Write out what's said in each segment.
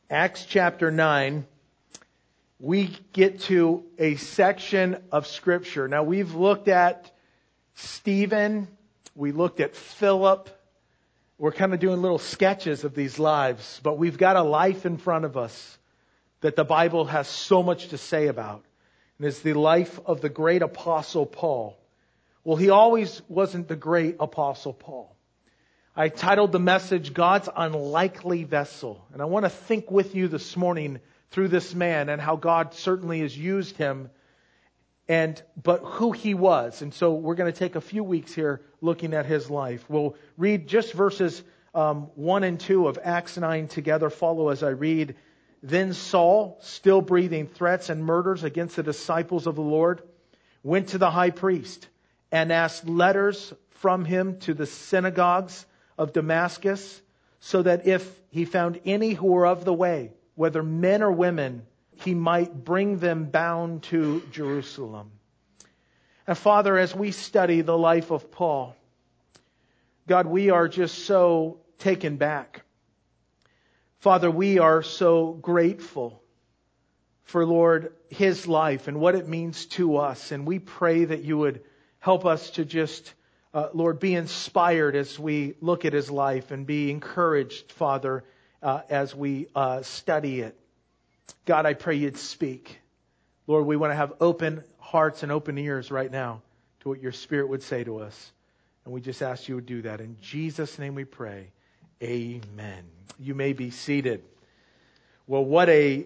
Acts chapter 9, we get to a section of Scripture. Now, we've looked at Stephen, we looked at Philip. We're kind of doing little sketches of these lives, but we've got a life in front of us that the Bible has so much to say about. And it's the life of the great Apostle Paul. Well, he always wasn't the great Apostle Paul. I titled the message, God's Unlikely Vessel. And I want to think with you this morning through this man and how God certainly has used him, but who he was. And so we're going to take a few weeks here looking at his life. We'll read just verses 1 and 2 of Acts 9 together. Follow as I read. Then Saul, still breathing threats and murders against the disciples of the Lord, went to the high priest and asked letters from him to the synagogues of Damascus, so that if he found any who were of the way, whether men or women, he might bring them bound to Jerusalem. And Father, as we study the life of Paul, God, we are just so taken back. Father, we are so grateful for, Lord, his life and what it means to us. And we pray that you would help us to just, Lord, be inspired as we look at his life and be encouraged, Father, as we study it. God, I pray you'd speak. Lord, we want to have open hearts and open ears right now to what your Spirit would say to us. And we just ask you would do that. In Jesus' name we pray. Amen. You may be seated. Well, what a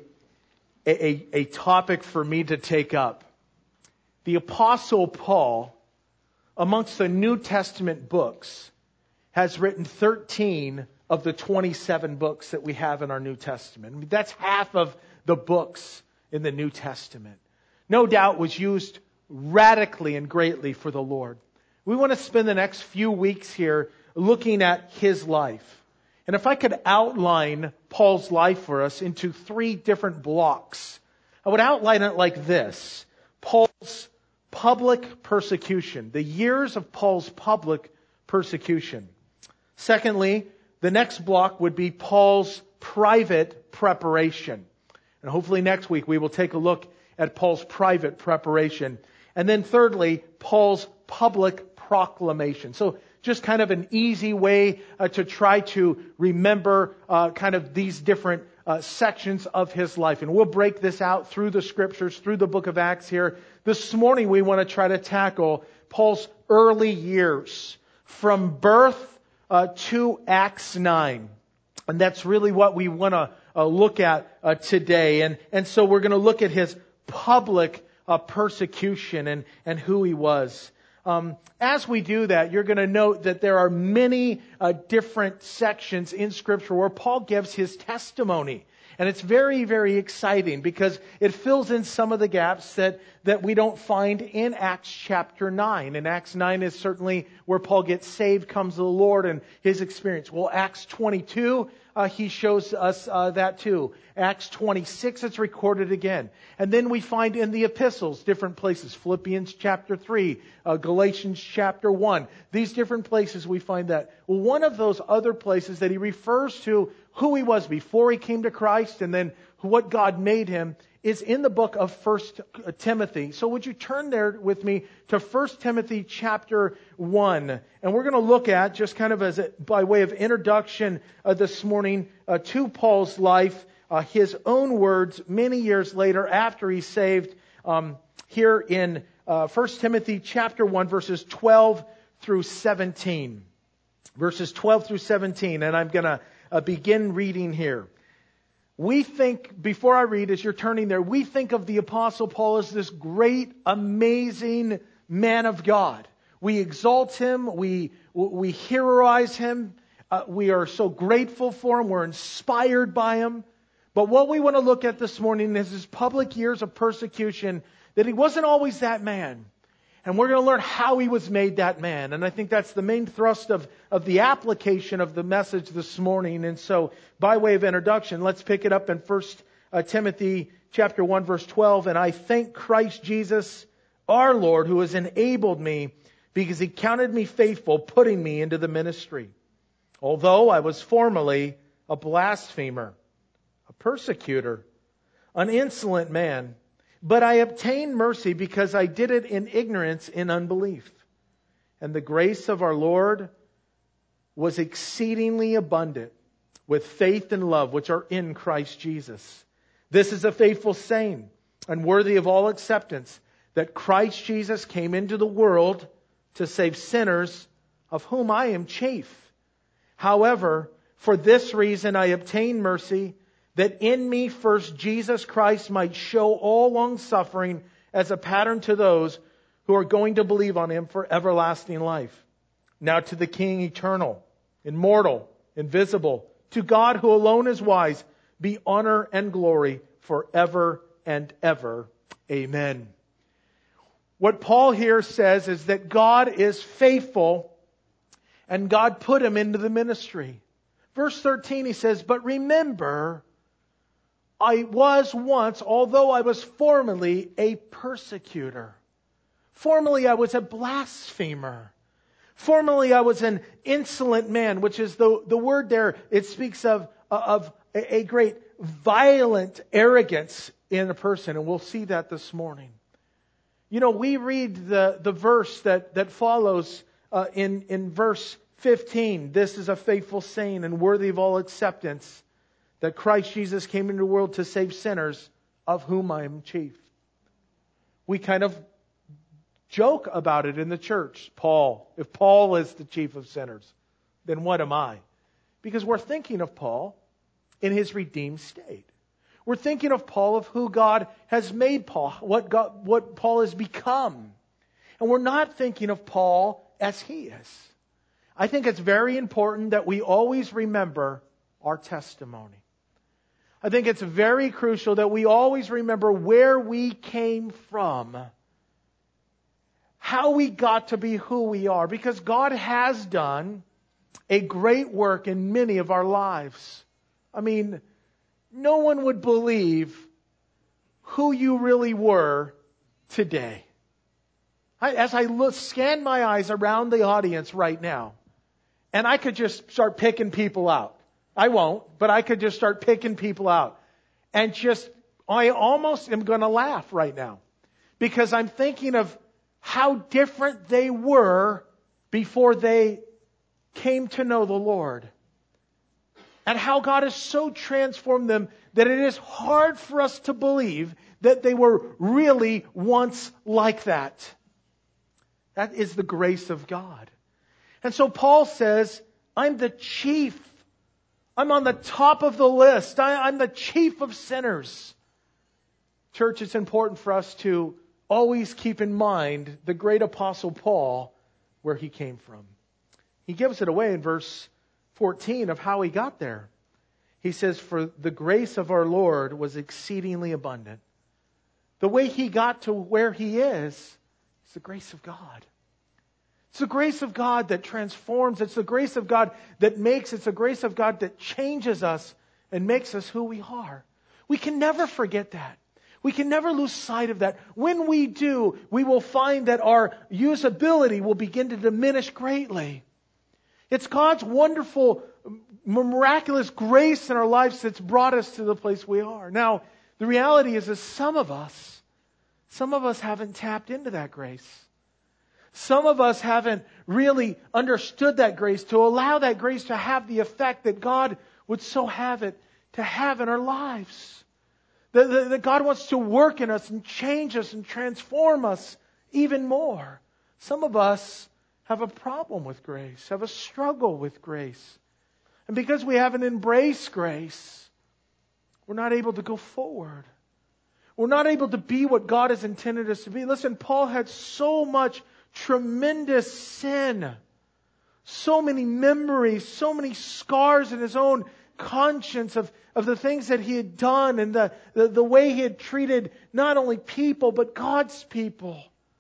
topic for me to take up. The Apostle Paul, amongst the New Testament books, has written 13 of the 27 books that we have in our New Testament. I mean, that's half of the books in the New Testament. No doubt was used radically and greatly for the Lord. We want to spend the next few weeks here looking at his life. And if I could outline Paul's life for us into 3 different blocks, I would outline it like this. Paul's public persecution, the years of Paul's public persecution. Secondly, the next block would be Paul's private preparation. And hopefully next week we will take a look at Paul's private preparation. And then thirdly, Paul's public proclamation. So just kind of an easy way to try to remember kind of these different sections of his life. And we'll break this out through the Scriptures, through the book of Acts here. This morning we want to try to tackle Paul's early years from birth to Acts 9. And that's really what we want to look at today. And so we're going to look at his public persecution and who he was. As we do that, you're going to note that there are many different sections in Scripture where Paul gives his testimony. And it's very, very exciting because it fills in some of the gaps that we don't find in Acts chapter 9. And Acts 9 is certainly where Paul gets saved, comes to the Lord, and his experience. Well, Acts 22, he shows us that too. Acts 26, it's recorded again. And then we find in the epistles different places. Philippians chapter 3, Galatians chapter 1. These different places we find that. Well, one of those other places that he refers to who he was before he came to Christ and then what God made him is in the book of 1 Timothy. So would you turn there with me to 1 Timothy chapter 1. And we're going to look at, just kind of by way of introduction this morning to Paul's life, his own words many years later after he's saved, here in 1 Timothy chapter 1 verses 12 through 17. Verses 12 through 17. And I'm going to begin reading here. We think, before I read, as you're turning there, we think of the Apostle Paul as this great, amazing man of God. We exalt him. We heroize him. We are so grateful for him. We're inspired by him. But what we want to look at this morning is his public years of persecution, that he wasn't always that man. And we're going to learn how he was made that man. And I think that's the main thrust of the application of the message this morning. And so, by way of introduction, let's pick it up in 1 Timothy chapter 1, verse 12. And I thank Christ Jesus, our Lord, who has enabled me, because he counted me faithful, putting me into the ministry. Although I was formerly a blasphemer, a persecutor, an insolent man. But I obtained mercy because I did it in ignorance, in unbelief. And the grace of our Lord was exceedingly abundant with faith and love, which are in Christ Jesus. This is a faithful saying and worthy of all acceptance, that Christ Jesus came into the world to save sinners, of whom I am chief. However, for this reason I obtained mercy, that in me first Jesus Christ might show all long suffering as a pattern to those who are going to believe on Him for everlasting life. Now to the King eternal, immortal, invisible, to God who alone is wise, be honor and glory forever and ever. Amen. What Paul here says is that God is faithful and God put him into the ministry. Verse 13 he says, but remember, I was once, although I was formerly a persecutor. Formerly I was a blasphemer. Formerly I was an insolent man, which is the word there. It speaks of a great violent arrogance in a person. And we'll see that this morning. You know, we read the verse that follows in verse 15. This is a faithful saying and worthy of all acceptance, that Christ Jesus came into the world to save sinners, of whom I am chief. We kind of joke about it in the church. If Paul is the chief of sinners, then what am I? Because we're thinking of Paul in his redeemed state. We're thinking of Paul, of who God has made Paul, what Paul has become. And we're not thinking of Paul as he is. I think it's very important that we always remember our testimony. I think it's very crucial that we always remember where we came from, how we got to be who we are, because God has done a great work in many of our lives. I mean, no one would believe who you really were today. As I scan my eyes around the audience right now, and I could just start picking people out. I won't, but I could just start picking people out. And I almost am going to laugh right now. Because I'm thinking of how different they were before they came to know the Lord. And how God has so transformed them that it is hard for us to believe that they were really once like that. That is the grace of God. And so Paul says, I'm the chief. I'm on the top of the list. I'm the chief of sinners. Church, it's important for us to always keep in mind the great apostle Paul, where he came from. He gives it away in verse 14 of how he got there. He says, for the grace of our Lord was exceedingly abundant. The way he got to where he is the grace of God. It's the grace of God that transforms. It's the grace of God that makes. It's the grace of God that changes us and makes us who we are. We can never forget that. We can never lose sight of that. When we do, we will find that our usability will begin to diminish greatly. It's God's wonderful, miraculous grace in our lives that's brought us to the place we are. Now, the reality is that some of us haven't tapped into that grace. Some of us haven't really understood that grace to allow that grace to have the effect that God would so have it to have in our lives. That God wants to work in us and change us and transform us even more. Some of us have a problem with grace, have a struggle with grace. And because we haven't embraced grace, we're not able to go forward. We're not able to be what God has intended us to be. Listen, Paul had so much tremendous sin, so many memories, so many scars in his own conscience of the things that he had done and the way he had treated not only people but God's people.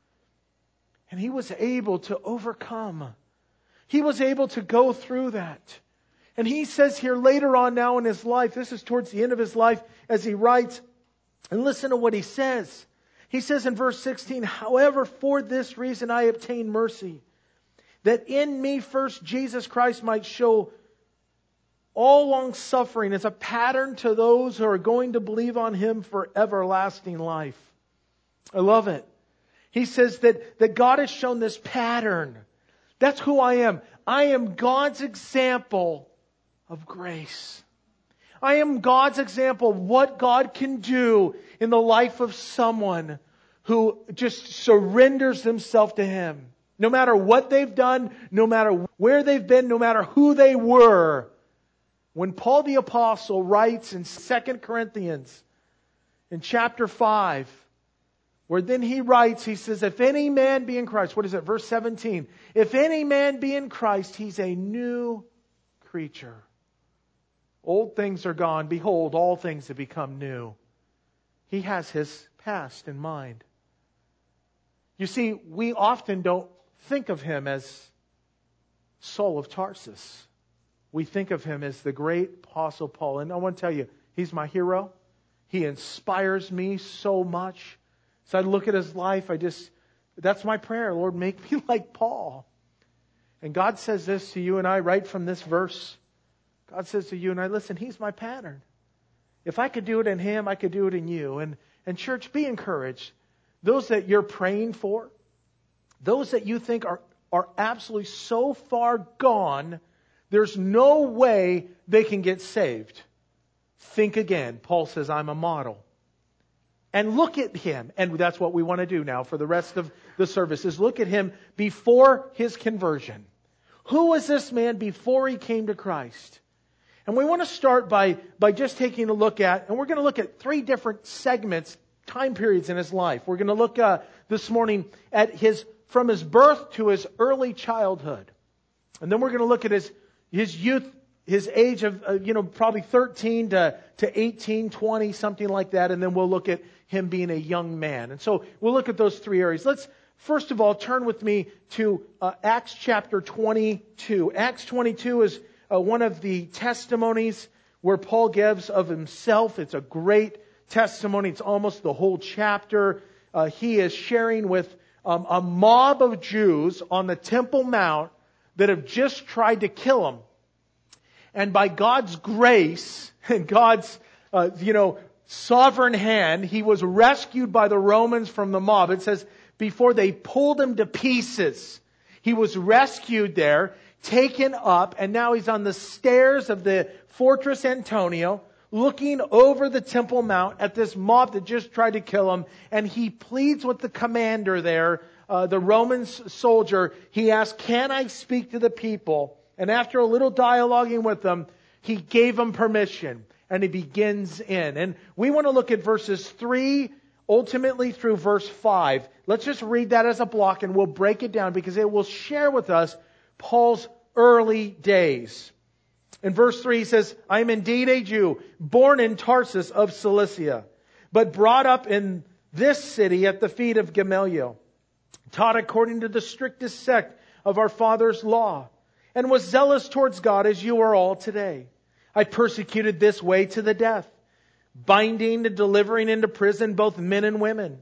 And he was able to overcome. He was able to go through that. And he says here later on now in his life, this is towards the end of his life as he writes, and listen to what he says. He says in verse 16, however, for this reason I obtained mercy, that in me first Jesus Christ might show all long suffering is a pattern to those who are going to believe on Him for everlasting life. I love it. He says that God has shown this pattern. That's who I am. I am God's example of grace. I am God's example of what God can do in the life of someone who just surrenders themselves to Him. No matter what they've done, no matter where they've been, no matter who they were. When Paul the Apostle writes in 2 Corinthians, in chapter 5, where then he writes, he says, if any man be in Christ, what is it? Verse 17. If any man be in Christ, he's a new creature. Old things are gone. Behold, all things have become new. He has his past in mind. You see, we often don't think of him as Saul of Tarsus. We think of him as the great Apostle Paul. And I want to tell you, he's my hero. He inspires me so much. So I look at his life, that's my prayer. Lord, make me like Paul. And God says this to you and I right from this verse. God says to you and I, listen, he's my pattern. If I could do it in him, I could do it in you. And church, be encouraged. Those that you're praying for, those that you think are absolutely so far gone, there's no way they can get saved. Think again. Paul says, I'm a model. And look at him. And that's what we want to do now for the rest of the service, is look at him before his conversion. Who was this man before he came to Christ? And we want to start by just taking a look at, and we're going to look at 3 different segments, time periods in his life. We're going to look this morning at from his birth to his early childhood. And then we're going to look at his youth, his age of, probably 13 to 18, 20, something like that. And then we'll look at him being a young man. And so we'll look at those 3 areas. Let's first of all turn with me to Acts chapter 22. Acts 22 is one of the testimonies where Paul gives of himself. It's a great testimony. It's almost the whole chapter. He is sharing with a mob of Jews on the Temple Mount that have just tried to kill him. And by God's grace and God's, sovereign hand, he was rescued by the Romans from the mob. It says, before they pulled him to pieces, he was rescued there, taken up, and now he's on the stairs of the Fortress Antonia, looking over the Temple Mount at this mob that just tried to kill him. And he pleads with the commander there, the Roman soldier. He asks, can I speak to the people? And after a little dialoguing with them, he gave them permission. And he begins in. And we want to look at verses 3 ultimately through verse 5. Let's just read that as a block and we'll break it down because it will share with us Paul's early days. In verse 3 he says, I am indeed a Jew, born in Tarsus of Cilicia, but brought up in this city at the feet of Gamaliel, taught according to the strictest sect of our father's law, and was zealous towards God as you are all today. I persecuted this way to the death, binding and delivering into prison both men and women,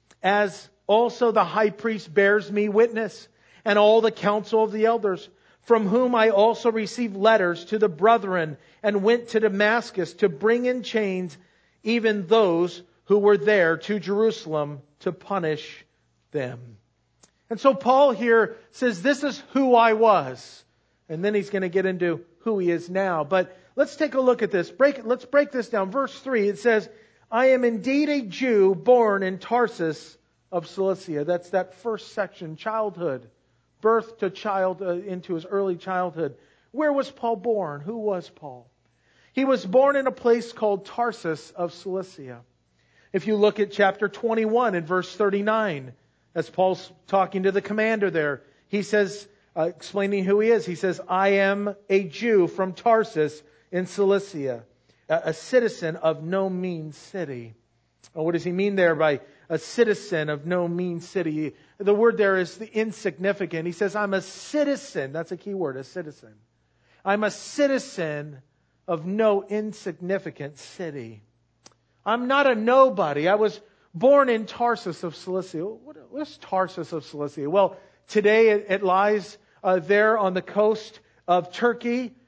as also the high priest bears me witness, and all the council of the elders, from whom I also received letters to the brethren, and went to Damascus to bring in chains even those who were there to Jerusalem to punish them. And so Paul here says, this is who I was. And then he's going to get into who he is now. But let's take a look at this. Let's break this down. Verse 3, it says, I am indeed a Jew born in Tarsus of Cilicia. That's that first section, childhood. Birth to child, into his early childhood. Where was Paul born? Who was Paul? He was born in a place called Tarsus of Cilicia. If you look at chapter 21 and verse 39, as Paul's talking to the commander there, he says, explaining who he is, he says, I am a Jew from Tarsus in Cilicia, a citizen of no mean city. And what does he mean there by a citizen of no mean city? The word there is the insignificant. He says, I'm a citizen. That's a key word, a citizen. I'm a citizen of no insignificant city. I'm not a nobody. I was born in Tarsus of Cilicia. What is Tarsus of Cilicia? Well, today it lies there on the coast of Turkey,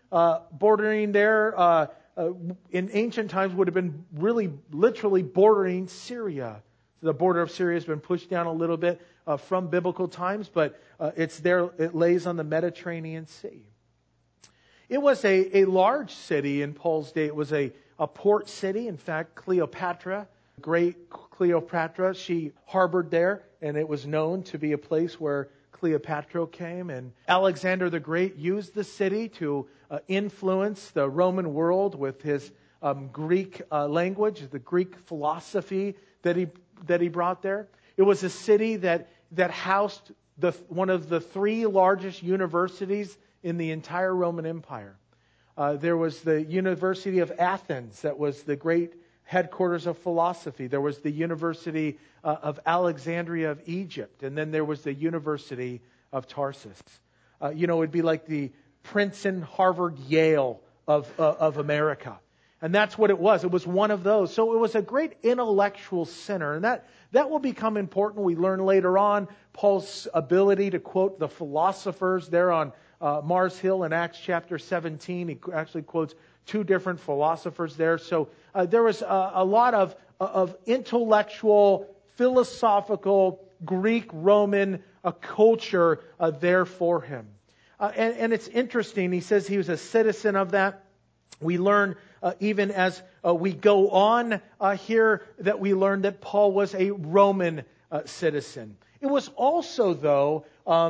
bordering there in ancient times would have been really literally bordering Syria. The border of Syria has been pushed down a little bit from biblical times, but it's there. It lays on the Mediterranean Sea. It was a large city in Paul's day. It was a port city. In fact, Cleopatra, great Cleopatra, she harbored there, and it was known to be a place where Cleopatra came. And Alexander the Great used the city to influence the Roman world with his Greek language, the Greek philosophy that he brought there. It was a city that housed one of the three largest universities in the entire Roman Empire. There was the University of Athens, that was the great headquarters of philosophy. There was the University of Alexandria of Egypt, and then there was the University of Tarsus. It'd be like the Princeton, Harvard, Yale of America. And that's what it was. It was one of those. So it was a great intellectual center. And that will become important. We learn later on Paul's ability to quote the philosophers there on Mars Hill in Acts chapter 17. He actually quotes two different philosophers there. So there was a lot of intellectual, philosophical, Greek, Roman culture there for him. And it's interesting. He says he was a citizen of that. We learn even as we go on here that we learn that Paul was a Roman citizen. It was also, though,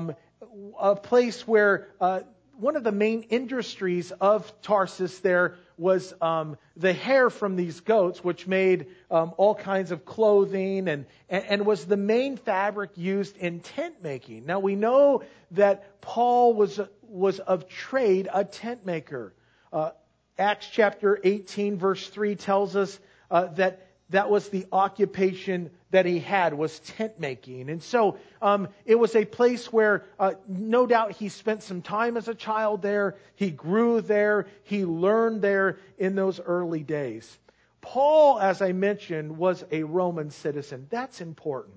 a place where one of the main industries of Tarsus there was the hair from these goats, which made all kinds of clothing and was the main fabric used in tent making. Now we know that Paul was of trade a tent maker. Acts chapter 18 verse 3 tells us that was the occupation that he had, was tent making. And so it was a place where no doubt he spent some time as a child there. He grew there. He learned there in those early days. Paul, as I mentioned, was a Roman citizen. That's important.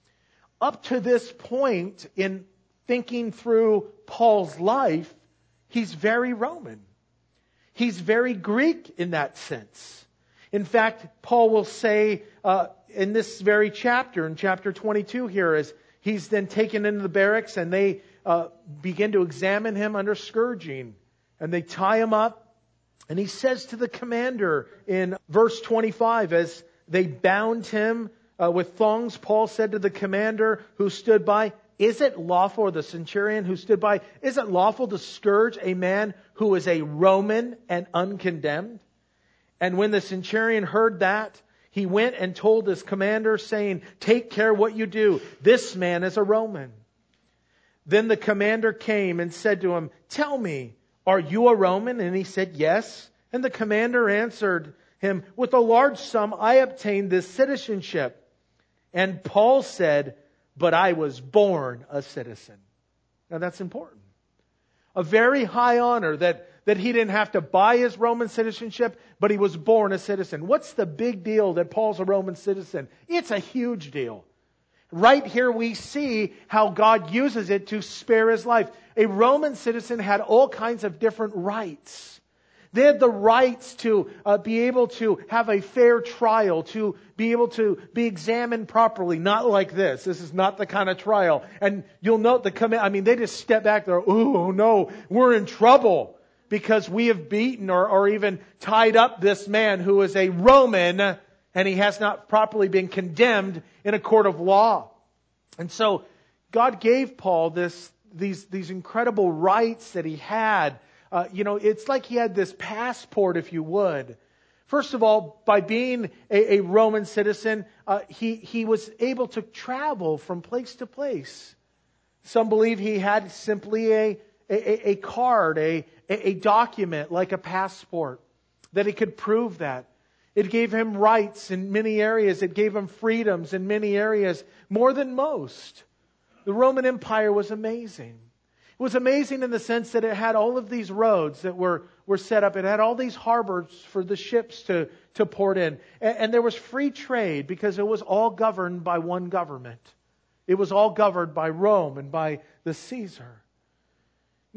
Up to this point in thinking through Paul's life, he's very Roman. He's very Greek in that sense. In fact, Paul will say in this very chapter, in chapter 22 here, as he's then taken into the barracks and they begin to examine him under scourging. And they tie him up. And he says to the commander in verse 25, as they bound him with thongs, Paul said to the commander who stood by, "Is it lawful," or the centurion who stood by, "is it lawful to scourge a man who is a Roman and uncondemned?" And when the centurion heard that, he went and told his commander, saying, "Take care what you do. This man is a Roman." Then the commander came and said to him, "Tell me, are you a Roman?" And he said, "Yes." And the commander answered him, "With a large sum I obtained this citizenship." And Paul said, "But I was born a citizen." Now that's important. A very high honor that he didn't have to buy his Roman citizenship, but he was born a citizen. What's the big deal that Paul's a Roman citizen? It's a huge deal. Right here we see how God uses it to spare his life. A Roman citizen had all kinds of different rights. They had the rights to be able to have a fair trial, to be able to be examined properly. Not like this. This is not the kind of trial. And you'll note they just step back there. Oh no, we're in trouble because we have beaten or even tied up this man who is a Roman and he has not properly been condemned in a court of law. And so God gave Paul these incredible rights that he had. It's like he had this passport, if you would. First of all, by being a Roman citizen, he was able to travel from place to place. Some believe he had simply a card, a document like a passport, that he could prove that. It gave him rights in many areas. It gave him freedoms in many areas, more than most. The Roman Empire was amazing. It was amazing in the sense that it had all of these roads that were set up. It had all these harbors for the ships to port in. And there was free trade because it was all governed by one government. It was all governed by Rome and by the Caesar. Now,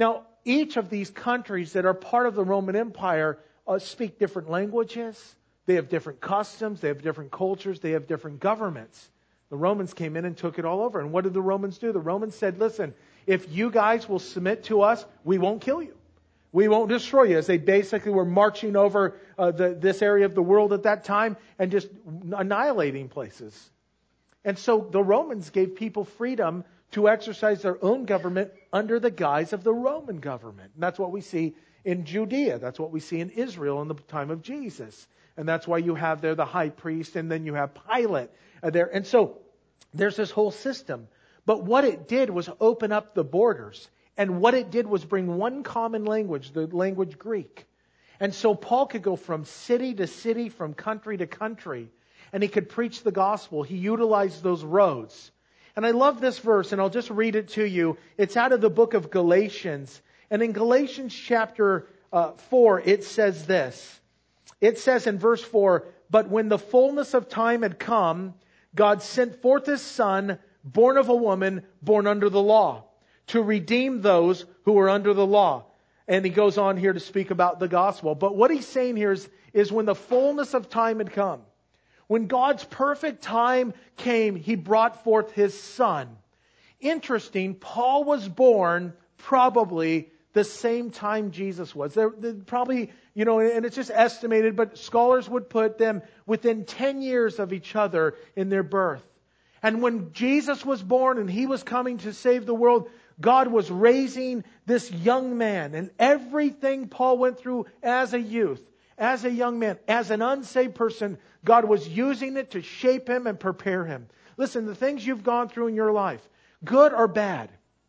each of these countries that are part of the Roman Empire speak different languages. They have different customs. They have different cultures. They have different governments. The Romans came in and took it all over. And what did the Romans do? The Romans said, listen, if you guys will submit to us, we won't kill you. We won't destroy you. As they basically were marching over this area of the world at that time and just annihilating places. And so the Romans gave people freedom to exercise their own government under the guise of the Roman government. And that's what we see in Judea. That's what we see in Israel in the time of Jesus. And that's why you have there the high priest, and then you have Pilate there. And so there's this whole system. But what it did was open up the borders. And what it did was bring one common language, the language Greek. And so Paul could go from city to city, from country to country, and he could preach the gospel. He utilized those roads. And I love this verse, and I'll just read it to you. It's out of the book of Galatians. And in Galatians chapter 4, it says this. It says in verse 4, "But when the fullness of time had come, God sent forth His Son, born of a woman, born under the law, to redeem those who were under the law." And he goes on here to speak about the gospel. But what he's saying here is when the fullness of time had come, when God's perfect time came, He brought forth His Son. Interesting, Paul was born probably the same time Jesus was. They're probably, and it's just estimated, but scholars would put them within 10 years of each other in their birth. And when Jesus was born and He was coming to save the world, God was raising this young man. And everything Paul went through as a youth, as a young man, as an unsaved person, God was using it to shape him and prepare him. Listen, the things you've gone through in your life, good or bad.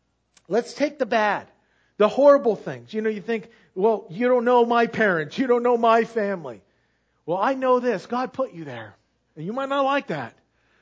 Let's take the bad. The horrible things. You think, well, you don't know my parents. You don't know my family. Well, I know this. God put you there. And you might not like that.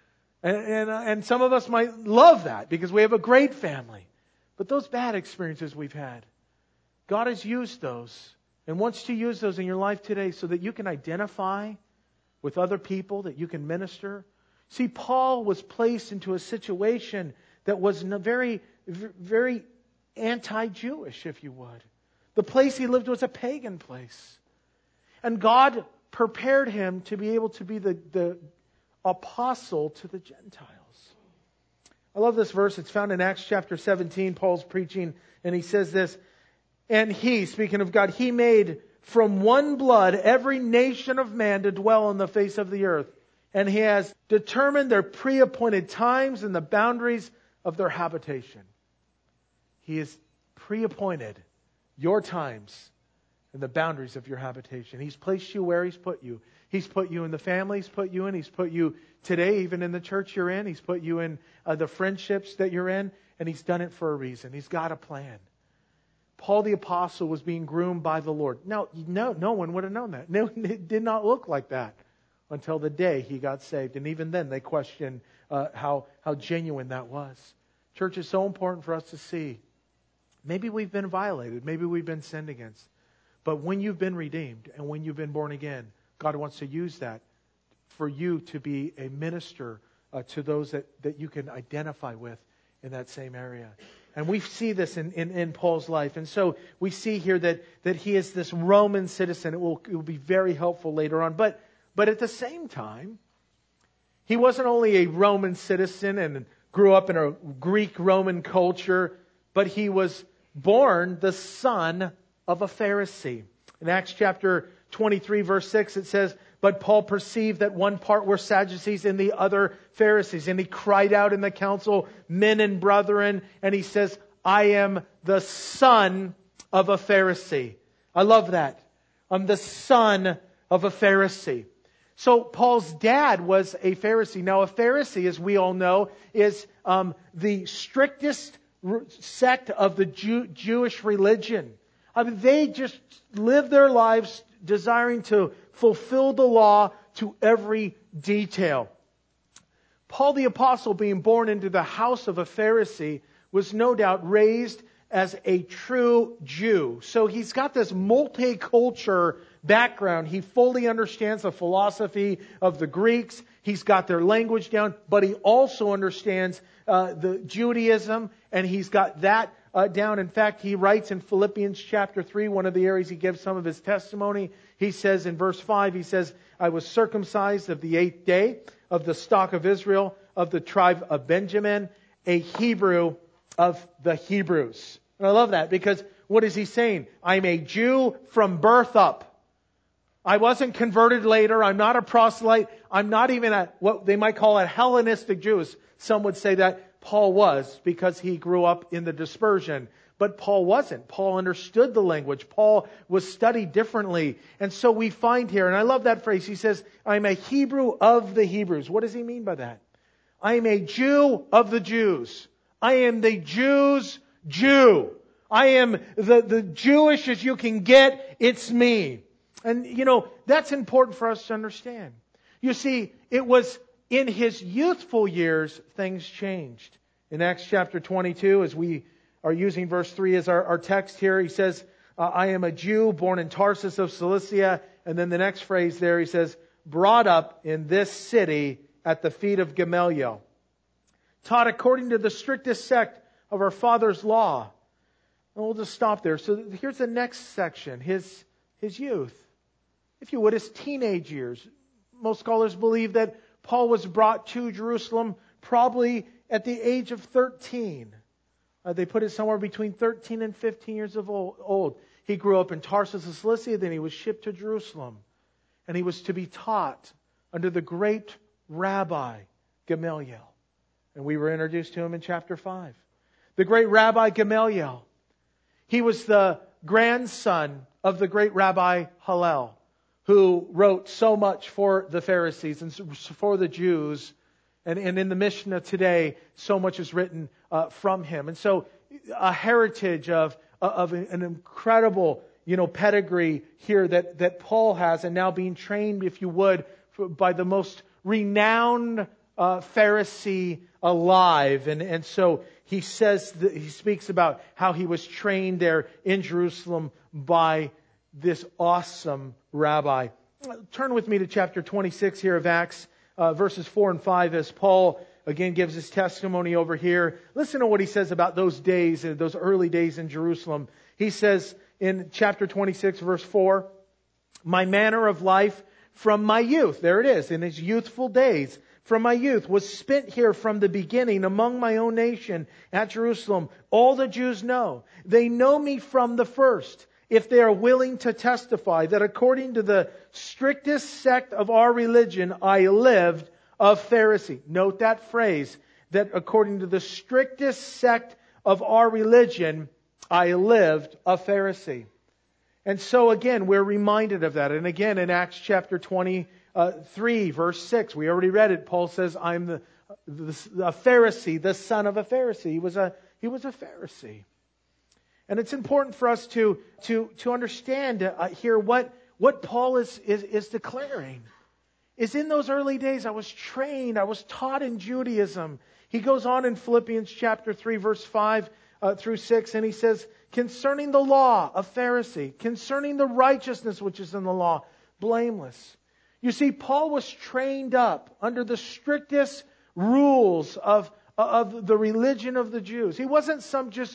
And some of us might love that because we have a great family. But those bad experiences we've had, God has used those and wants to use those in your life today so that you can identify with other people, that you can minister. See, Paul was placed into a situation that was very, very anti-Jewish, if you would. The place he lived was a pagan place. And God prepared him to be able to be the apostle to the Gentiles. I love this verse. It's found in Acts chapter 17. Paul's preaching and he says this, "And He," speaking of God, "He made from one blood every nation of man to dwell on the face of the earth. And He has determined their pre-appointed times and the boundaries of their habitation." He has pre-appointed your times and the boundaries of your habitation. He's placed you where He's put you. He's put you in the family He's put you in. He's put you today even in the church you're in. He's put you in the friendships that you're in. And He's done it for a reason. He's got a plan. Paul the Apostle was being groomed by the Lord. No one would have known that. No, it did not look like that until the day he got saved. And even then they questioned how genuine that was. Church, is so important for us to see. Maybe we've been violated. Maybe we've been sinned against. But when you've been redeemed and when you've been born again, God wants to use that for you to be a minister to those that you can identify with in that same area. And we see this in Paul's life. And so we see here that he is this Roman citizen. It will be very helpful later on. But at the same time, he wasn't only a Roman citizen and grew up in a Greek-Roman culture, but he was born the son of a Pharisee. In Acts chapter 23, verse 6, it says, "But Paul perceived that one part were Sadducees and the other Pharisees. And he cried out in the council, 'Men and brethren,' and he says, 'I am the son of a Pharisee.'" I love that. I'm the son of a Pharisee. So Paul's dad was a Pharisee. Now a Pharisee, as we all know, is the strictest sect of the Jewish religion. I mean, they just live their lives desiring to fulfill the law to every detail. Paul the Apostle, being born into the house of a Pharisee, was no doubt raised as a true Jew. So he's got this multicultural background. He fully understands the philosophy of the Greeks. He's got their language down, but he also understands the Judaism, and he's got that down. In fact, he writes in Philippians chapter 3, one of the areas he gives some of his testimony. He says in verse 5, he says, I was circumcised of the 8th day of the stock of Israel, of the tribe of Benjamin, a Hebrew of the Hebrews. And I love that because what is he saying? I'm a Jew from birth up. I wasn't converted later. I'm not a proselyte. I'm not even what they might call a Hellenistic Jew. Some would say that Paul was because he grew up in the dispersion. But Paul wasn't. Paul understood the language. Paul was studied differently. And so we find here, and I love that phrase, he says, I'm a Hebrew of the Hebrews. What does he mean by that? I am a Jew of the Jews. I am the Jews' Jew. I am the Jewish as you can get. It's me. And, that's important for us to understand. You see, it was in his youthful years, things changed. In Acts chapter 22, as we are using verse 3 as our text here, he says, I am a Jew born in Tarsus of Cilicia. And then the next phrase there, he says, brought up in this city at the feet of Gamaliel, taught according to the strictest sect of our father's law. And we'll just stop there. So here's the next section, his youth. If you would, his teenage years. Most scholars believe that Paul was brought to Jerusalem probably at the age of 13. They put it somewhere between 13 and 15 years old. He grew up in Tarsus of Cilicia, then he was shipped to Jerusalem. And he was to be taught under the great Rabbi Gamaliel. And we were introduced to him in chapter 5. The great Rabbi Gamaliel. He was the grandson of the great Rabbi Hillel, who wrote so much for the Pharisees and for the Jews. And in the Mishnah today, so much is written from him. And so a heritage of an incredible, pedigree here that Paul has, and now being trained, if you would, by the most renowned Pharisee alive. And so he speaks about how he was trained there in Jerusalem by this awesome rabbi. Turn with me to chapter 26 here of Acts, verses 4 and 5, as Paul again gives his testimony over here. Listen to what he says about those days, those early days in Jerusalem. He says in chapter 26, verse 4, my manner of life from my youth, there it is, in his youthful days, from my youth, was spent here from the beginning among my own nation at Jerusalem. All the Jews know. They know me from the first, if they are willing to testify that according to the strictest sect of our religion, I lived a Pharisee. Note that phrase, that according to the strictest sect of our religion, I lived a Pharisee. And so again, we're reminded of that. And again, in Acts chapter 23, verse 6, we already read it. Paul says, I'm a Pharisee, the son of a Pharisee. He was a Pharisee. And it's important for us to understand here what Paul is declaring. Is in those early days, I was trained, I was taught in Judaism. He goes on in Philippians chapter 3, verse 5 through 6, and he says, concerning the law, a Pharisee. Concerning the righteousness which is in the law, blameless. You see, Paul was trained up under the strictest rules of the religion of the Jews. He wasn't some just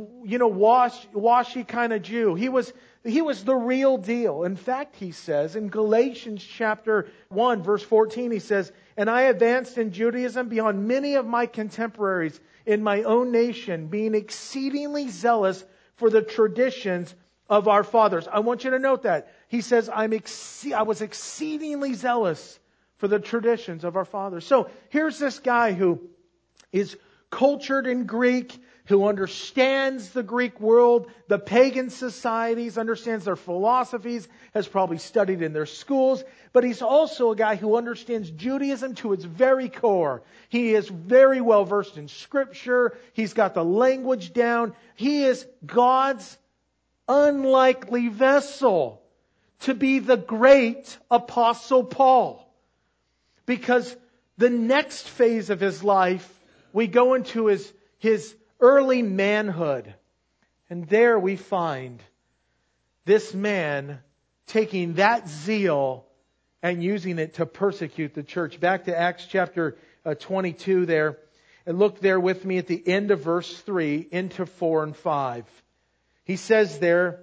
washy kind of Jew. He was the real deal. In fact, he says in Galatians chapter 1, verse 14, he says, and I advanced in Judaism beyond many of my contemporaries in my own nation, being exceedingly zealous for the traditions of our fathers. I want you to note that. He says, I was exceedingly zealous for the traditions of our fathers. So here's this guy who is cultured in Greek, who understands the Greek world, the pagan societies, understands their philosophies, has probably studied in their schools, but he's also a guy who understands Judaism to its very core. He is very well versed in Scripture. He's got the language down. He is God's unlikely vessel to be the great Apostle Paul. Because the next phase of his life, we go into his early manhood. And there we find this man taking that zeal and using it to persecute the church. Back to Acts chapter 22 there. And look there with me at the end of verse 3 into 4 and 5. He says there,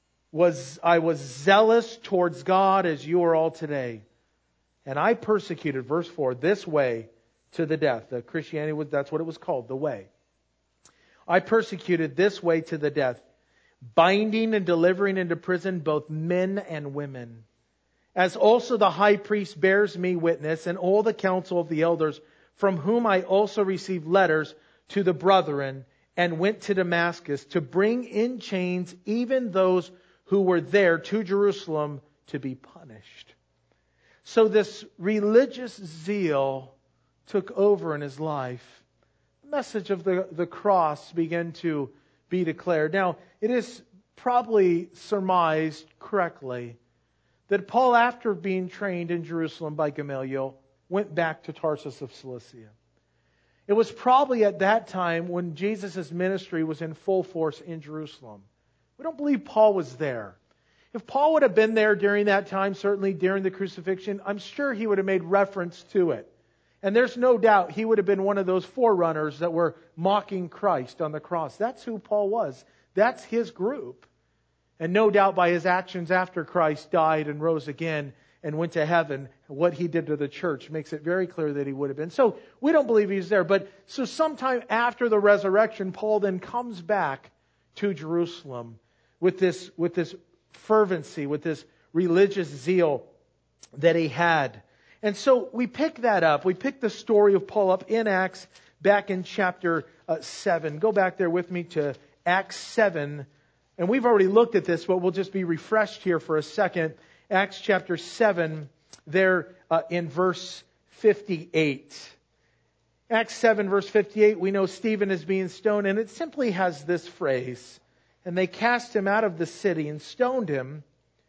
I was zealous towards God as you are all today. And I persecuted, verse 4, this way to the death. The Christianity, that's what it was called, the way. I persecuted this way to the death, binding and delivering into prison both men and women. As also the high priest bears me witness, and all the council of the elders, from whom I also received letters to the brethren, and went to Damascus to bring in chains even those who were there to Jerusalem to be punished. So this religious zeal took over in his life. The message of the cross began to be declared. Now, it is probably surmised correctly that Paul, after being trained in Jerusalem by Gamaliel, went back to Tarsus of Cilicia. It was probably at that time when Jesus' ministry was in full force in Jerusalem. We don't believe Paul was there. If Paul would have been there during that time, certainly during the crucifixion, I'm sure he would have made reference to it. And there's no doubt he would have been one of those forerunners that were mocking Christ on the cross. That's who Paul was. That's his group. And no doubt by his actions after Christ died and rose again and went to heaven, what he did to the church makes it very clear that he would have been. So we don't believe he's there. But so sometime after the resurrection, Paul then comes back to Jerusalem with this fervency, with this religious zeal that he had. And so we pick that up. We pick the story of Paul up in Acts back in chapter 7. Go back there with me to Acts 7. And we've already looked at this, but we'll just be refreshed here for a second. Acts chapter 7, there in verse 58. Acts 7, verse 58, we know Stephen is being stoned, and it simply has this phrase, and they cast him out of the city and stoned him,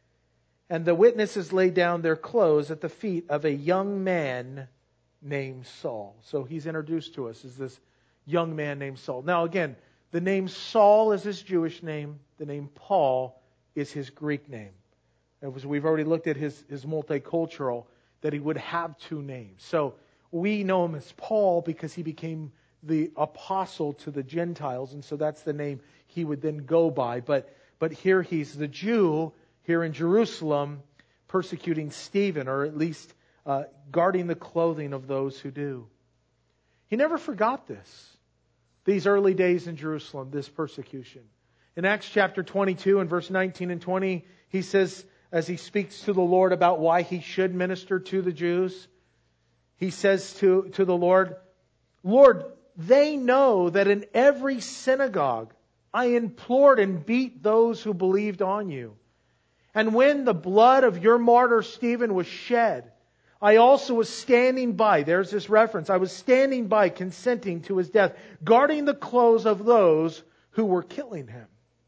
and the witnesses laid down their clothes at the feet of a young man named Saul. So he's introduced to us as this young man named Saul. Now again, the name Saul is his Jewish name. The name Paul is his Greek name. As we've already looked at his multicultural, that he would have two names. So we know him as Paul because he became the apostle to the Gentiles, and so that's the name he would then go by. But here he's the Jew here in Jerusalem persecuting Stephen, or at least guarding the clothing of those who do. He never forgot this. These early days in Jerusalem, this persecution. In Acts chapter 22 and verse 19 and 20, he says, as he speaks to the Lord about why he should minister to the Jews, he says to the Lord, Lord, they know that in every synagogue I implored and beat those who believed on you. And when the blood of your martyr Stephen was shed, I also was standing by. There's this reference. I was standing by, consenting to his death, guarding the clothes of those who were killing him.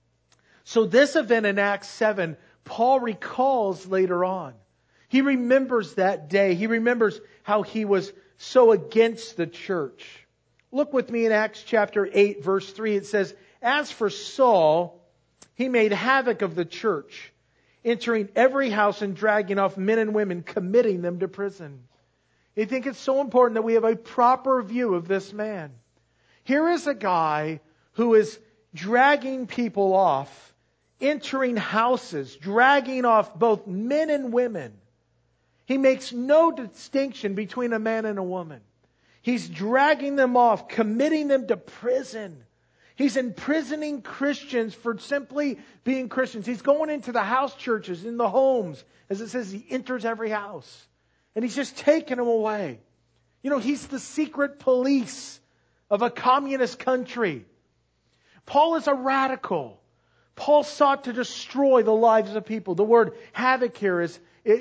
So this event in Acts 7, Paul recalls later on. He remembers that day. He remembers how he was so against the church. Look with me in Acts chapter 8, verse 3. It says, as for Saul, he made havoc of the church, entering every house and dragging off men and women, committing them to prison. I think it's so important that we have a proper view of this man. Here is a guy who is dragging people off, entering houses, dragging off both men and women. He makes no distinction between a man and a woman. He's dragging them off, committing them to prison. He's imprisoning Christians for simply being Christians. He's going into the house churches, in the homes. As it says, he enters every house. And he's just taking them away. You know, he's the secret police of a communist country. Paul is a radical. Paul sought to destroy the lives of people. The word havoc here is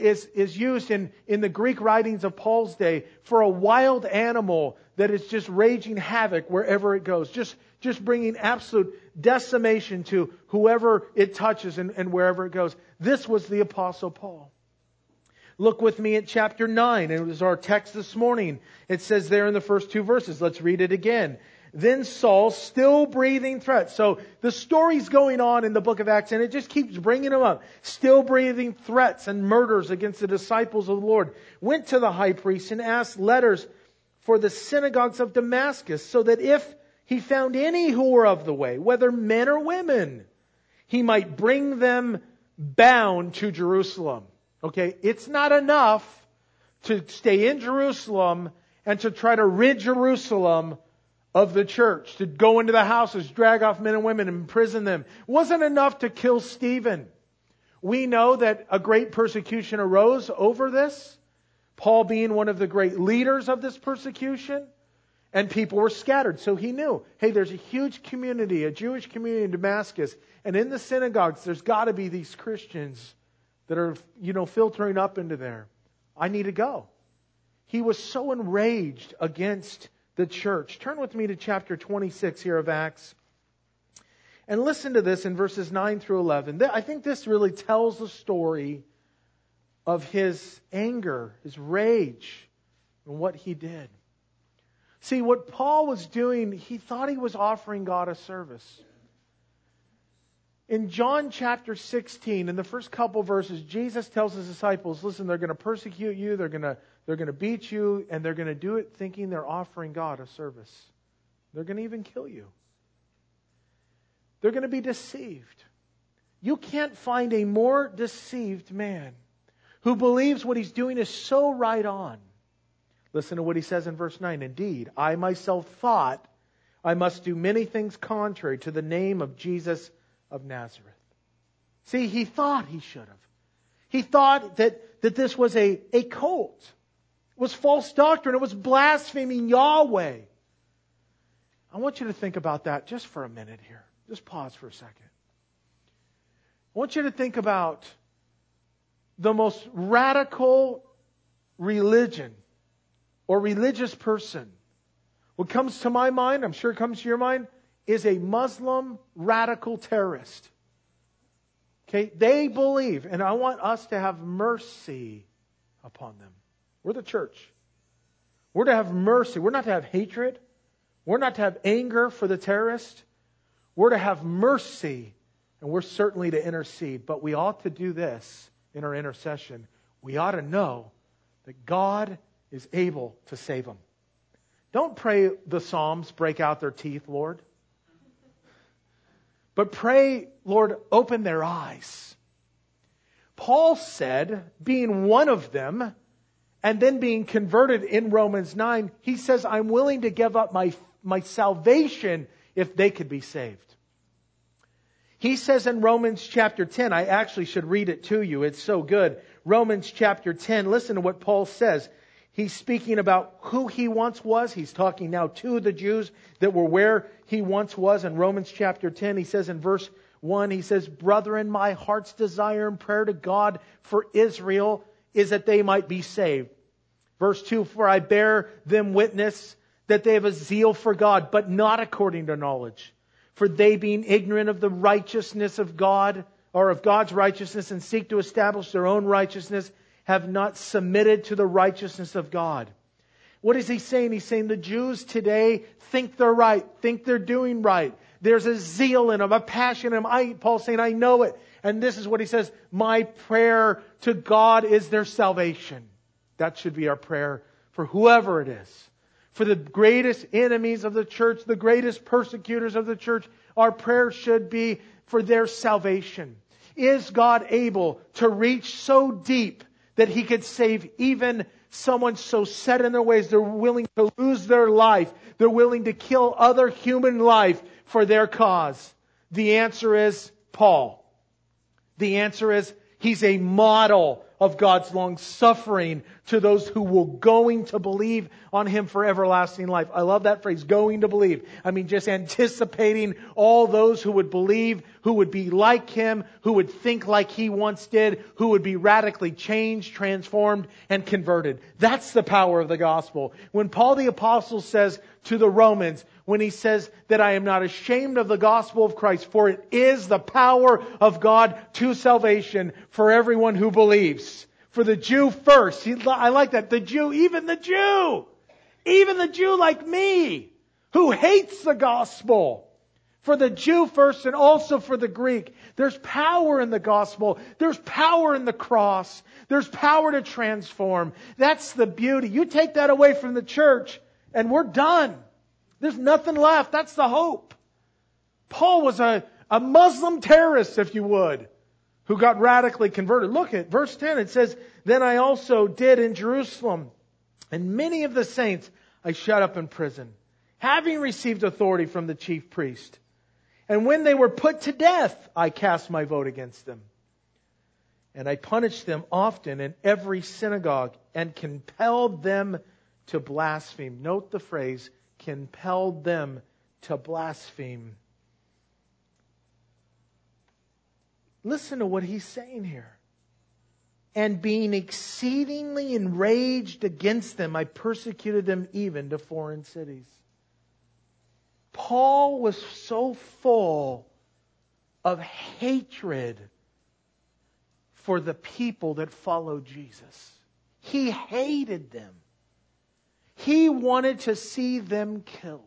used in the Greek writings of Paul's day for a wild animal that is just raging havoc wherever it goes. Just bringing absolute decimation to whoever it touches and wherever it goes. This was the Apostle Paul. Look with me at chapter 9. It was our text this morning. It says there in the first two verses. Let's read it again. Then Saul, still breathing threats. So the story's going on in the book of Acts, and it just keeps bringing them up. Still breathing threats and murders against the disciples of the Lord. Went to the high priest and asked letters for the synagogues of Damascus, so that if he found any who were of the way, whether men or women, he might bring them bound to Jerusalem. Okay, it's not enough to stay in Jerusalem and to try to rid Jerusalem of the church, to go into the houses, drag off men and women and imprison them. It wasn't enough to kill Stephen. We know that a great persecution arose over this, Paul being one of the great leaders of this persecution, and people were scattered. So he knew, hey, there's a huge community, a Jewish community in Damascus, and in the synagogues there's got to be these Christians that are, filtering up into there. I need to go. He was so enraged against the church. Turn with me to chapter 26 here of Acts. And listen to this in verses 9 through 11. I think this really tells the story of his anger, his rage, and what he did. See, what Paul was doing, he thought he was offering God a service. In John chapter 16, in the first couple verses, Jesus tells his disciples, listen, they're going to persecute you, they're going to beat you, and they're going to do it thinking they're offering God a service. They're going to even kill you. They're going to be deceived. You can't find a more deceived man who believes what he's doing is so right on. Listen to what he says in verse 9. Indeed, I myself thought I must do many things contrary to the name of Jesus of Nazareth. See, he thought he should have. He thought that this was a cult. It was false doctrine. It was blaspheming Yahweh. I want you to think about that just for a minute here. Just pause for a second. I want you to think about the most radical religion or religious person. What comes to my mind, I'm sure it comes to your mind, is a Muslim radical terrorist. Okay, they believe, and I want us to have mercy upon them. We're the church. We're to have mercy. We're not to have hatred. We're not to have anger for the terrorist. We're to have mercy, and we're certainly to intercede. But we ought to do this in our intercession. We ought to know that God is able to save them. Don't pray the Psalms, break out their teeth, Lord. But pray, Lord, open their eyes. Paul said, being one of them, and then being converted in Romans 9, he says, I'm willing to give up my salvation if they could be saved. He says in Romans chapter 10, I actually should read it to you. It's so good. Romans chapter 10, listen to what Paul says. He's speaking about who he once was. He's talking now to the Jews that were where he once was. In Romans chapter 10, he says in verse 1, he says, Brethren, my heart's desire and prayer to God for Israel is that they might be saved. Verse 2, For I bear them witness that they have a zeal for God, but not according to knowledge. For they, being ignorant of the righteousness of God, or of God's righteousness, and seek to establish their own righteousness, have not submitted to the righteousness of God. What is he saying? He's saying the Jews today think they're right, think they're doing right. There's a zeal in them, a passion in them. Paul's saying, I know it. And this is what he says, my prayer to God is their salvation. That should be our prayer for whoever it is. For the greatest enemies of the church, the greatest persecutors of the church, our prayer should be for their salvation. Is God able to reach so deep that He could save even someone so set in their ways they're willing to lose their life, they're willing to kill other human life for their cause? The answer is Paul. The answer is he's a model of God's long suffering to those who were going to believe on Him for everlasting life. I love that phrase, going to believe. I mean, just anticipating all those who would believe, who would be like Him, who would think like He once did, who would be radically changed, transformed, and converted. That's the power of the gospel. When Paul the Apostle says to the Romans, when he says that I am not ashamed of the gospel of Christ, for it is the power of God to salvation for everyone who believes. For the Jew first. I like that. The Jew, even the Jew like me, who hates the gospel. For the Jew first and also for the Greek. There's power in the gospel. There's power in the cross. There's power to transform. That's the beauty. You take that away from the church, and we're done. There's nothing left. That's the hope. Paul was a Muslim terrorist, if you would, who got radically converted. Look at verse 10. It says, "Then I also did in Jerusalem, and many of the saints I shut up in prison, having received authority from the chief priest. And when they were put to death, I cast my vote against them. And I punished them often in every synagogue and compelled them to blaspheme." Note the phrase, compelled them to blaspheme. Listen to what he's saying here. "And being exceedingly enraged against them, I persecuted them even to foreign cities." Paul was so full of hatred for the people that followed Jesus. He hated them. He wanted to see them killed.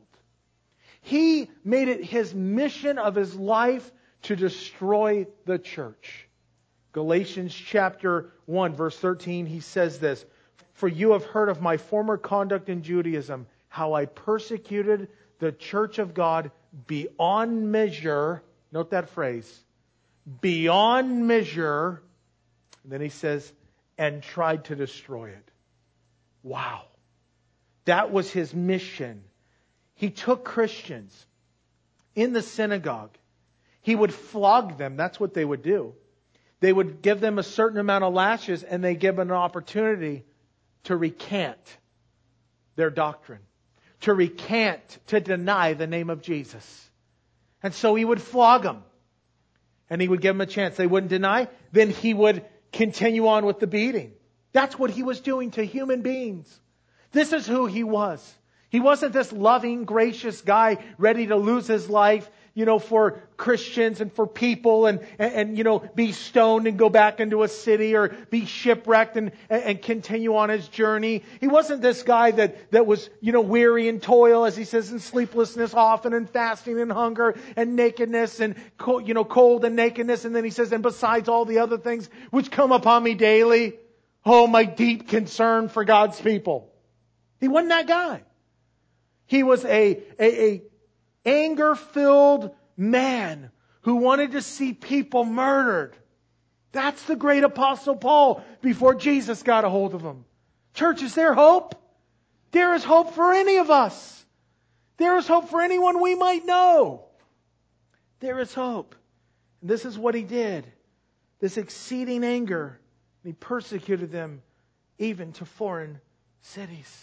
He made it his mission of his life to destroy the church. Galatians chapter 1 verse 13, he says this, "For you have heard of my former conduct in Judaism, how I persecuted the church of God beyond measure." Note that phrase. Beyond measure. And then he says, "and tried to destroy it." Wow. That was his mission. He took Christians in the synagogue. He would flog them. That's what they would do. They would give them a certain amount of lashes, and they give them an opportunity to recant their doctrine, to recant, to deny the name of Jesus. And so he would flog them, and he would give them a chance. They wouldn't deny, then he would continue on with the beating. That's what he was doing to human beings. This is who he was. He wasn't this loving, gracious guy ready to lose his life, for Christians and for people and be stoned and go back into a city or be shipwrecked and continue on his journey. He wasn't this guy that was, weary and toil, as he says, in sleeplessness often and fasting and hunger and nakedness and, cold and nakedness. And then he says, "And besides all the other things which come upon me daily, oh, my deep concern for God's people." He wasn't that guy. He was a anger-filled man who wanted to see people murdered. That's the great Apostle Paul before Jesus got a hold of him. Church, is there hope? There is hope for any of us. There is hope for anyone we might know. There is hope. And this is what he did. This exceeding anger. He persecuted them even to foreign cities.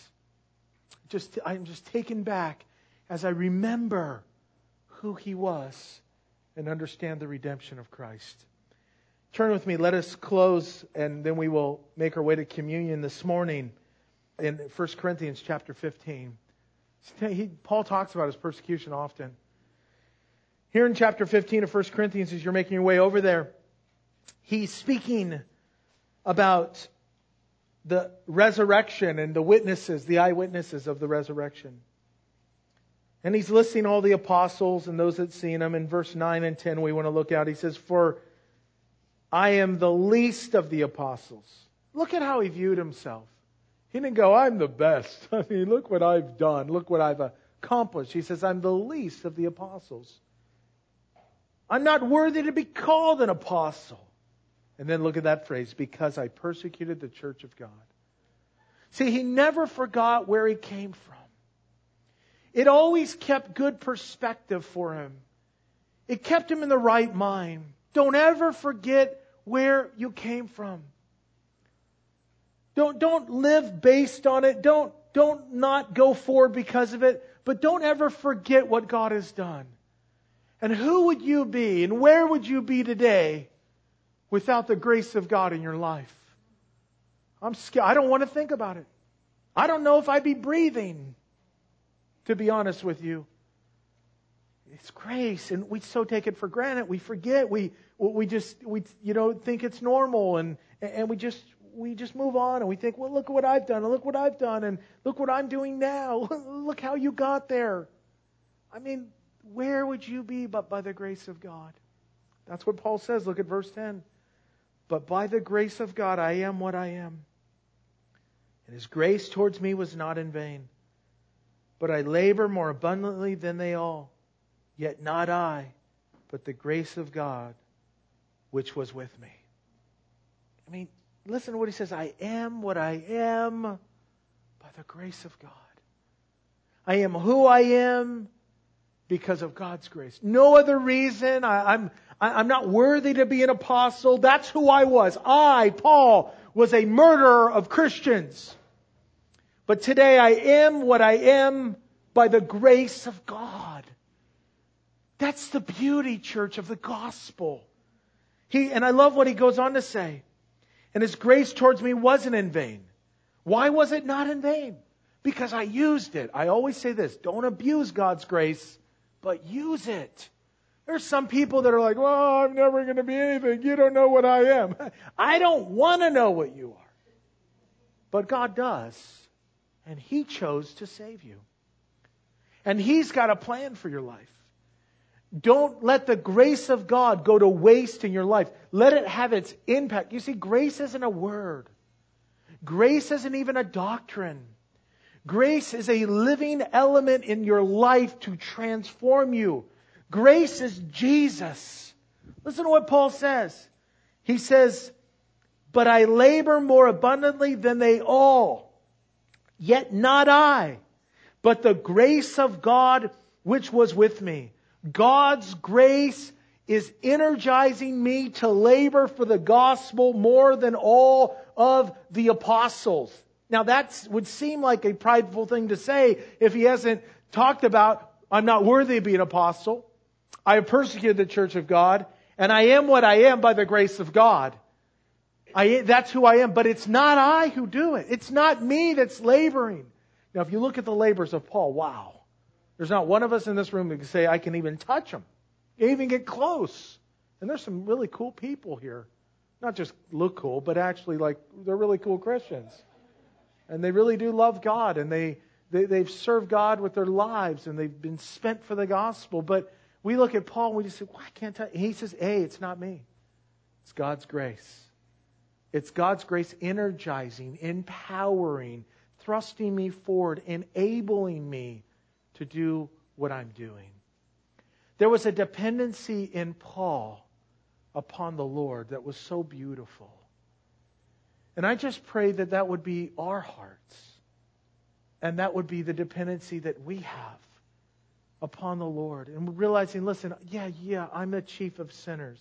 I'm just taken back as I remember who he was and understand the redemption of Christ. Turn with me. Let us close, and then we will make our way to communion this morning in 1 Corinthians chapter 15. Paul talks about his persecution often. Here in chapter 15 of 1 Corinthians, as you're making your way over there, he's speaking about the resurrection and the witnesses, the eyewitnesses of the resurrection. And he's listing all the apostles and those that seen him. In verse 9 and 10 we want to look at. He says, "For I am the least of the apostles." Look at how he viewed himself. He didn't go, "I'm the best. I mean, look what I've done. Look what I've accomplished." He says, "I'm the least of the apostles. I'm not worthy to be called an apostle." And then look at that phrase, "because I persecuted the church of God." See, he never forgot where he came from. It always kept good perspective for him. It kept him in the right mind. Don't ever forget where you came from. Don't live based on it. Don't not go forward because of it. But don't ever forget what God has done. And who would you be and where would you be today without the grace of God in your life? I'm scared. I don't want to think about it. I don't know if I'd be breathing, to be honest with you. It's grace, and we so take it for granted. We forget. We think it's normal, and we just move on, and we think, well, look what I've done, and look what I've done, and look what I'm doing now. Look how you got there. I mean, where would you be but by the grace of God? That's what Paul says. Look at verse 10. "But by the grace of God I am what I am. And His grace towards me was not in vain. But I labor more abundantly than they all. Yet not I, but the grace of God, which was with me. I mean, listen to what he says. I am what I am by the grace of God. I am who I am because of God's grace. No other reason. I'm not worthy to be an apostle. That's who I was. I, Paul, was a murderer of Christians. But today I am what I am by the grace of God. That's the beauty, church, of the gospel. And I love what he goes on to say. And His grace towards me wasn't in vain. Why was it not in vain? Because I used it. I always say this, don't abuse God's grace, but use it. There's some people that are like, well, I'm never going to be anything. You don't know what I am. I don't want to know what you are. But God does. And He chose to save you. And He's got a plan for your life. Don't let the grace of God go to waste in your life. Let it have its impact. You see, grace isn't a word. Grace isn't even a doctrine. Grace is a living element in your life to transform you. Grace is Jesus. Listen to what Paul says. He says, but I labor more abundantly than they all. Yet not I, but the grace of God which was with me. God's grace is energizing me to labor for the gospel more than all of the apostles. Now that would seem like a prideful thing to say if he hasn't talked about, I'm not worthy to be an apostle. I have persecuted the church of God, and I am what I am by the grace of God. That's who I am, but it's not I who do it. It's not me that's laboring. Now if you look at the labors of Paul, wow. There's not one of us in this room that can say, I can even touch him. You can even get close. And there's some really cool people here. Not just look cool, but actually they're really cool Christians. And they really do love God. And they've served God with their lives. And they've been spent for the gospel. But we look at Paul and we just say, well, I can't touch. And he says, hey, it's not me. It's God's grace. It's God's grace energizing, empowering, thrusting me forward, enabling me to do what I'm doing. There was a dependency in Paul upon the Lord that was so beautiful. And I just pray that that would be our hearts. And that would be the dependency that we have upon the Lord. And realizing, listen, yeah, I'm the chief of sinners.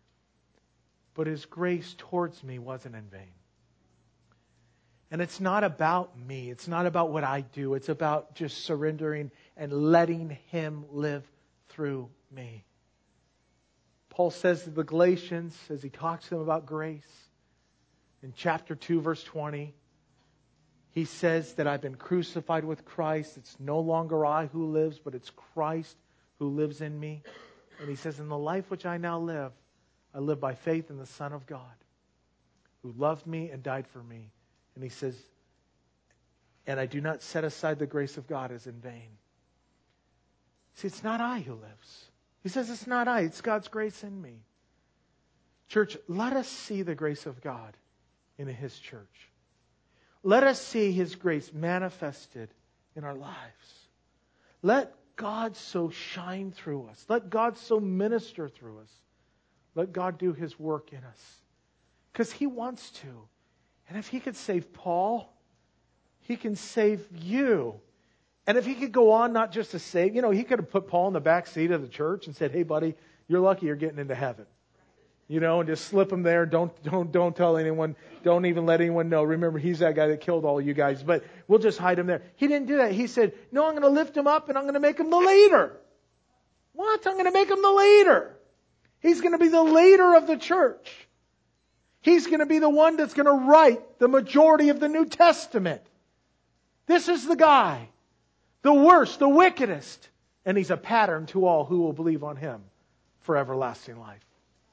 But His grace towards me wasn't in vain. And it's not about me. It's not about what I do. It's about just surrendering and letting Him live through me. Paul says to the Galatians, as he talks to them about grace, in chapter 2, verse 20, he says that I've been crucified with Christ. It's no longer I who lives, but it's Christ who lives in me. And he says, in the life which I now live, I live by faith in the Son of God, who loved me and died for me. And he says, and I do not set aside the grace of God as in vain. See, it's not I who lives. He says it's not I, it's God's grace in me. Church, let us see the grace of God in His church. Let us see His grace manifested in our lives. Let God so shine through us. Let God so minister through us. Let God do His work in us. Because He wants to. And if He could save Paul, He can save you. And if He could go on not just to save, He could have put Paul in the back seat of the church and said, hey buddy, you're lucky you're getting into heaven. And just slip him there. Don't tell anyone. Don't even let anyone know. Remember, he's that guy that killed all you guys. But we'll just hide him there. He didn't do that. He said, no, I'm going to lift him up and I'm going to make him the leader. What? I'm going to make him the leader. He's going to be the leader of the church. He's going to be the one that's going to write the majority of the New Testament. This is the guy. The worst, the wickedest. And he's a pattern to all who will believe on Him for everlasting life.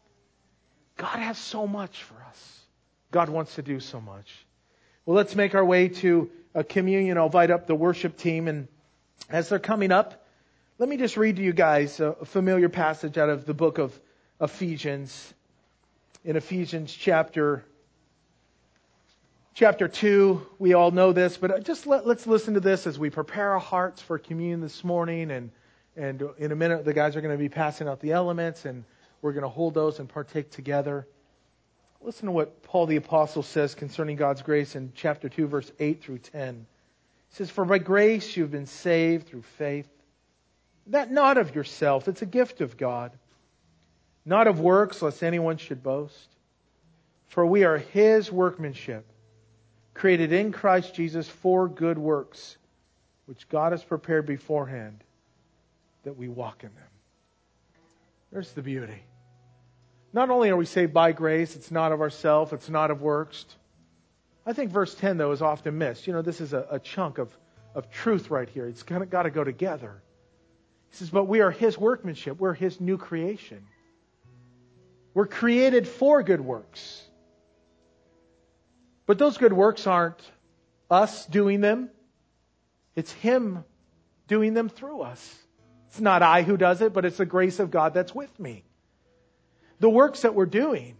God has so much for us. God wants to do so much. Well, let's make our way to a communion. I'll invite up the worship team. And as they're coming up, let me just read to you guys a familiar passage out of the book of Ephesians. In Ephesians chapter Chapter 2, we all know this, but just let's listen to this as we prepare our hearts for communion this morning. And in a minute, the guys are going to be passing out the elements, and we're going to hold those and partake together. Listen to what Paul the Apostle says concerning God's grace in chapter 2, verse 8 through 10. He says, "For by grace you've been saved through faith, that not of yourself, it's a gift of God, not of works, lest anyone should boast. For we are His workmanship, created in Christ Jesus for good works, which God has prepared beforehand that we walk in them." There's the beauty. Not only are we saved by grace, it's not of ourselves, it's not of works. I think verse 10, though, is often missed. This is a chunk of truth right here. It's got to go together. He says, but we are His workmanship. We're His new creation. We're created for good works. But those good works aren't us doing them. It's Him doing them through us. It's not I who does it, but it's the grace of God that's with me. The works that we're doing,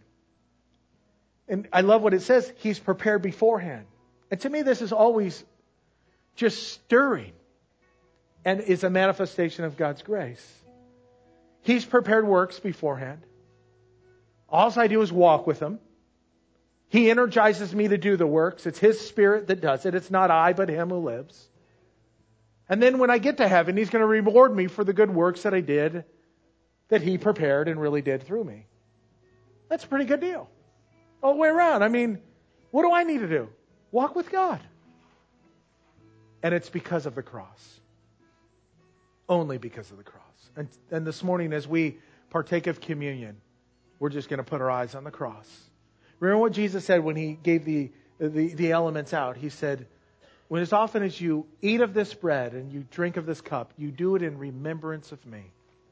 and I love what it says, He's prepared beforehand. And to me, this is always just stirring and is a manifestation of God's grace. He's prepared works beforehand. All I do is walk with Him. He energizes me to do the works. It's His Spirit that does it. It's not I, but Him who lives. And then when I get to heaven, He's going to reward me for the good works that I did, that He prepared and really did through me. That's a pretty good deal. All the way around. I mean, what do I need to do? Walk with God. And it's because of the cross. Only because of the cross. And this morning as we partake of communion, we're just going to put our eyes on the cross. Remember what Jesus said when He gave the elements out. He said, when as often as you eat of this bread and you drink of this cup, you do it in remembrance of me.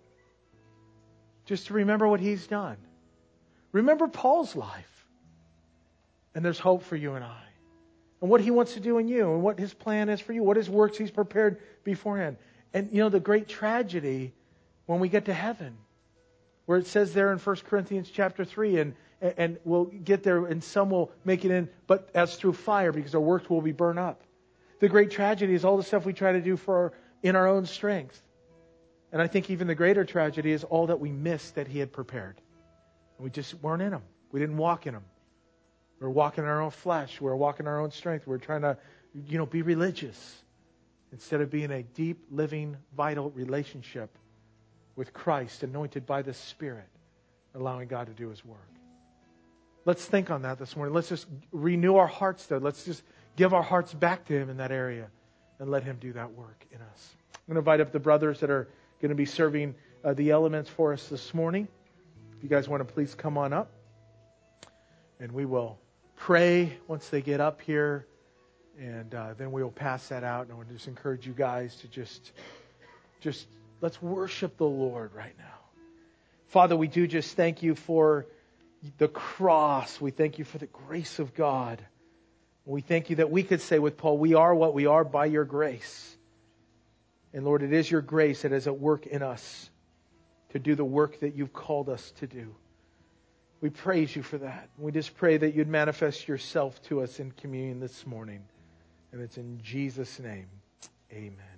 Just to remember what He's done. Remember Paul's life. And there's hope for you and I. And what he wants to do in you. And what his plan is for you. What his works He's prepared beforehand. And the great tragedy when we get to heaven. Where it says there in 1 Corinthians chapter 3, and we'll get there and some will make it in, but as through fire, because our works will be burned up. The great tragedy is all the stuff we try to do in our own strength. And I think even the greater tragedy is all that we missed that He had prepared. We just weren't in Him. We didn't walk in Him. We were walking in our own flesh. We were walking in our own strength. We were trying to, be religious instead of being a deep, living, vital relationship with Christ, anointed by the Spirit, allowing God to do His work. Let's think on that this morning. Let's just renew our hearts there. Let's just give our hearts back to Him in that area and let Him do that work in us. I'm going to invite up the brothers that are going to be serving the elements for us this morning. If you guys want to please come on up. And we will pray once they get up here. And then we will pass that out. And I want to just encourage you guys to just let's worship the Lord right now. Father, we do just thank You for the cross. We thank You for the grace of God. We thank You that we could say with Paul, we are what we are by Your grace. And Lord, it is Your grace that is at work in us to do the work that You've called us to do. We praise You for that. We just pray that You'd manifest Yourself to us in communion this morning. And it's in Jesus' name. Amen.